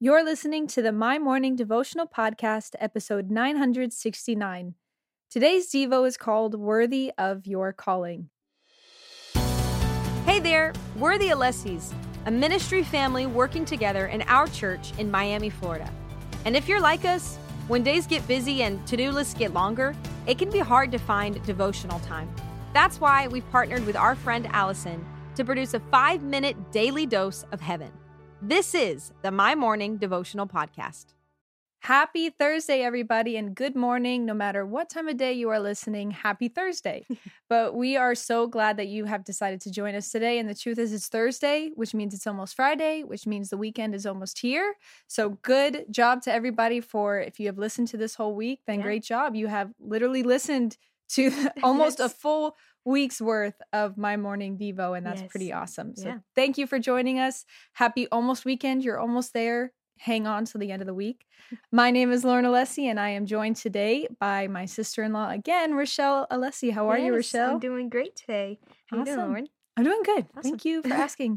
You're listening to the My Morning Devotional Podcast, episode 969. Today's Devo is called Worthy of Your Calling. Hey there, we're the Alessis, a ministry family working together in our church in Miami, Florida. And if you're like us, when days get busy and to-do lists get longer, it can be hard to find devotional time. That's why we've partnered with our friend Allison to produce a 5-minute daily dose of heaven. This is the My Morning Devotional Podcast. Happy Thursday, everybody, and good morning. No matter what time of day you are listening, happy Thursday. But we are so glad that you have decided to join us today. And the truth is it's Thursday, which means it's almost Friday, which means the weekend is almost here. So good job to everybody if you have listened to this whole week, then great job. You have literally listened to almost a full week's worth of My Morning Devo, and that's pretty awesome. So thank you for joining us. Happy almost weekend. You're almost there. Hang on till the end of the week. My name is Lauren Alessi, and I am joined today by my sister-in-law again, Rochelle Alessi. How are you, Rochelle? I'm doing great today. How you doing, Lauren? I'm doing good. Awesome. Thank you for asking.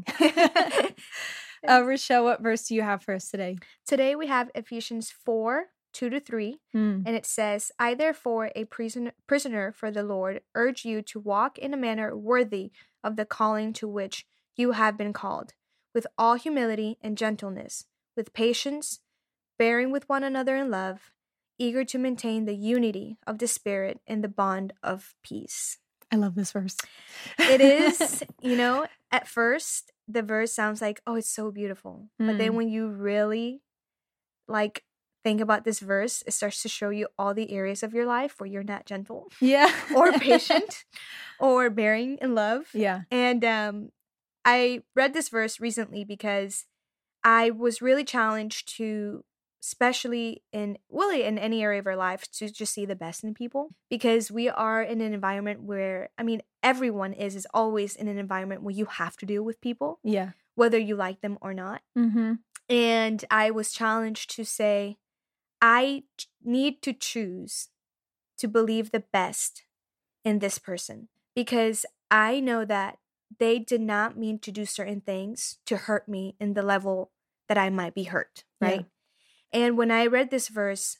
Rochelle, what verse do you have for us today? Today we have Ephesians 4:2-3, and it says, I therefore, a prisoner for the Lord, urge you to walk in a manner worthy of the calling to which you have been called, with all humility and gentleness, with patience, bearing with one another in love, eager to maintain the unity of the Spirit in the bond of peace. I love this verse. It is, at first, the verse sounds like, oh, it's so beautiful. But then when you really, think about this verse, it starts to show you all the areas of your life where you're not gentle. Yeah. Or patient. Or bearing in love. Yeah. And I read this verse recently because I was really challenged to, especially in any area of our life, to just see the best in people, because we are in an environment where, everyone is always in an environment where you have to deal with people, whether you like them or not. Mm-hmm. And I was challenged to say, I need to choose to believe the best in this person, because I know that they did not mean to do certain things to hurt me in the level that I might be hurt, right? Yeah. And when I read this verse,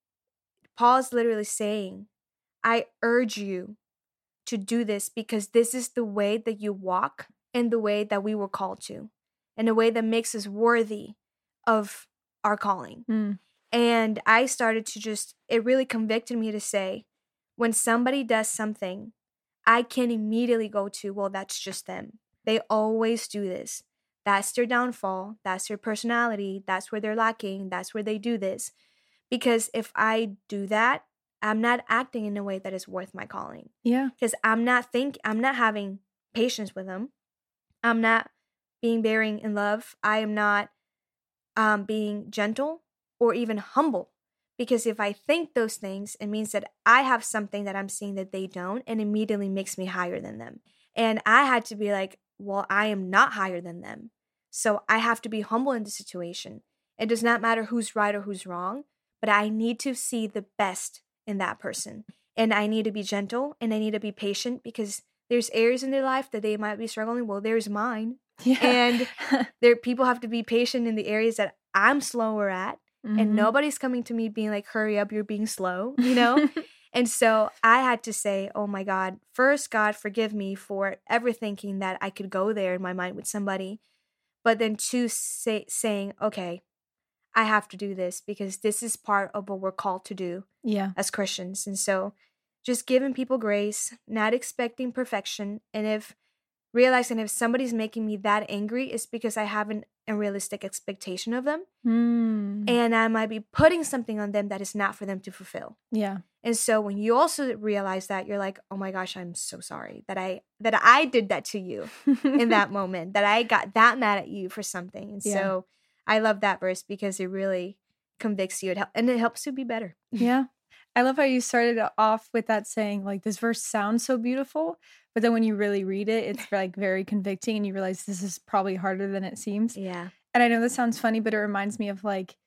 Paul's literally saying, I urge you to do this because this is the way that you walk and the way that we were called to, and a way that makes us worthy of our calling. And I started to it really convicted me to say, when somebody does something, I can immediately go to, well, that's just them. They always do this. That's their downfall. That's their personality. That's where they're lacking. That's where they do this. Because if I do that, I'm not acting in a way that is worth my calling. Yeah. Because I'm not having patience with them. I'm not being bearing in love. I am not being gentle or even humble. Because if I think those things, it means that I have something that I'm seeing that they don't, and immediately makes me higher than them. And I had to be like, well, I am not higher than them. So I have to be humble in the situation. It does not matter who's right or who's wrong, but I need to see the best in that person. And I need to be gentle, and I need to be patient, because there's areas in their life that they might be struggling. Well, there's mine. Yeah. And people have to be patient in the areas that I'm slower at. And nobody's coming to me being like, hurry up, you're being slow, And so I had to say, oh my God, first, God, forgive me for ever thinking that I could go there in my mind with somebody. But then two, saying, okay, I have to do this because this is part of what we're called to do as Christians. And so just giving people grace, not expecting perfection. And realizing if somebody's making me that angry, it's because I have an unrealistic expectation of them. And I might be putting something on them that is not for them to fulfill. Yeah. And so when you also realize that, you're like, oh my gosh, I'm so sorry that I did that to you in that moment, that I got that mad at you for something. And so I love that verse because it really convicts you and it helps you be better. Yeah. I love how you started off with that saying, like, this verse sounds so beautiful, but then when you really read it, it's very convicting, and you realize this is probably harder than it seems. Yeah. And I know this sounds funny, but it reminds me of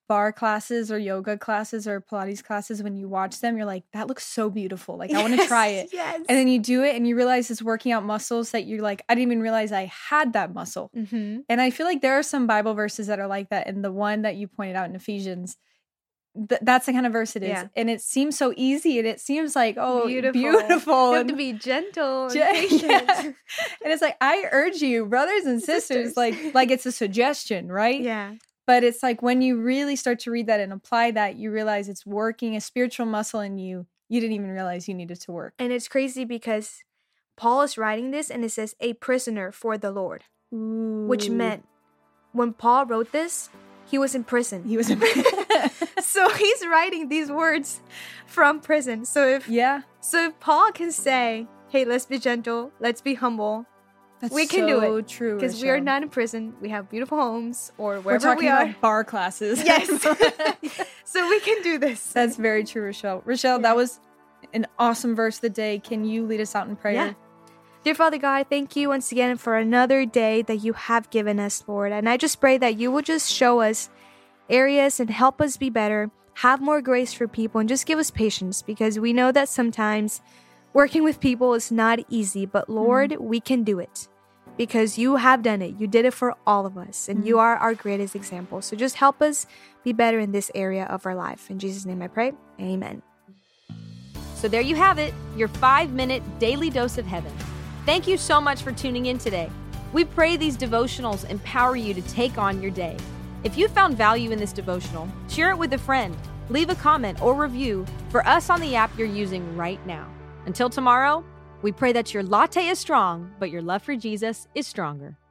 barre classes or yoga classes or Pilates classes, when you watch them, you're like, that looks so beautiful. Like, I want to try it. Yes. And then you do it and you realize it's working out muscles that you're like, I didn't even realize I had that muscle. Mm-hmm. And I feel like there are some Bible verses that are like that. And the one that you pointed out in Ephesians, that's the kind of verse it is. Yeah. And it seems so easy. And it seems like, oh, beautiful. You have and to be gentle and patient. yeah. And it's like, I urge you, brothers and sisters, like it's a suggestion, right? Yeah. But it's like when you really start to read that and apply that, you realize it's working a spiritual muscle in you. You didn't even realize you needed to work. And it's crazy because Paul is writing this and it says, a prisoner for the Lord, which meant when Paul wrote this, he was in prison. He was in prison. So he's writing these words from prison. So if Paul can say, hey, let's be gentle, let's be humble, we can do it. True, because we are not in prison. We have beautiful homes or wherever we're talking we are. About barre classes. Yes. So we can do this. That's very true, Rochelle. Rochelle, that was an awesome verse of the day. Can you lead us out in prayer? Yeah. Dear Father God, thank you once again for another day that you have given us, Lord. And I just pray that you will just show us areas and help us be better, have more grace for people, and just give us patience, because we know that sometimes working with people is not easy, but Lord, we can do it because you have done it. You did it for all of us, and you are our greatest example. So just help us be better in this area of our life. In Jesus' name I pray, amen. So there you have it, your 5-minute daily dose of heaven. Thank you so much for tuning in today. We pray these devotionals empower you to take on your day. If you found value in this devotional, share it with a friend, leave a comment or review for us on the app you're using right now. Until tomorrow, we pray that your latte is strong, but your love for Jesus is stronger.